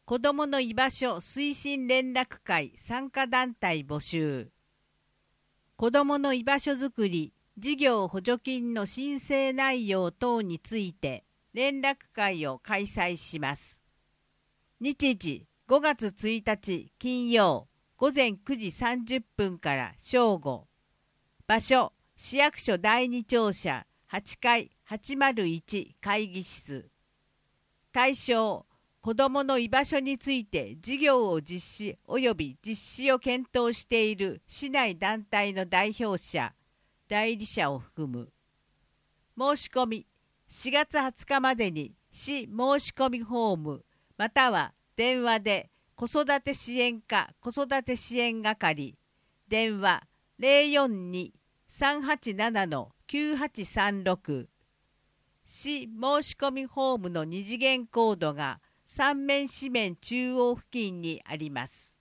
子どもの居場所推進連絡会参加団体募集。子どもの居場所づくり、事業補助金の申請内容等について連絡会を開催します。日時5月1日金曜午前9時30分から正午。場所市役所第二庁舎8階801会議室。対象子どもの居場所について事業を実施及び実施を検討している市内団体の代表者、代理者を含む。申し込み4月20日までに市申し込みフォームまたは電話で子育て支援課子育て支援係電話 042-387-9836 市申し込みフォームの二次元コードが三面四面中央付近にあります。